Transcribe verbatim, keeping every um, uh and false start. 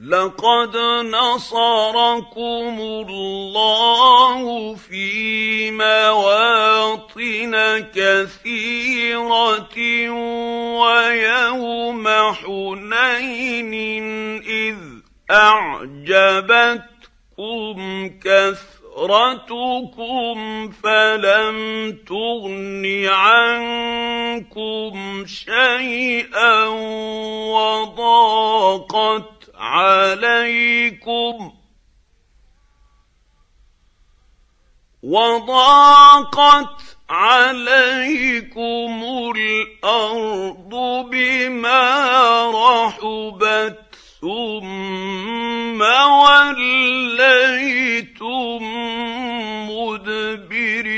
لقد نصركم الله في مواطن كثيرة ويوم حنين إذ أعجبتكم كثرتكم فلم تغن عنكم شيئا وضاقت عليكم وضاقت عليكم الأرض بما رحبت ثم وليتم مدبرين.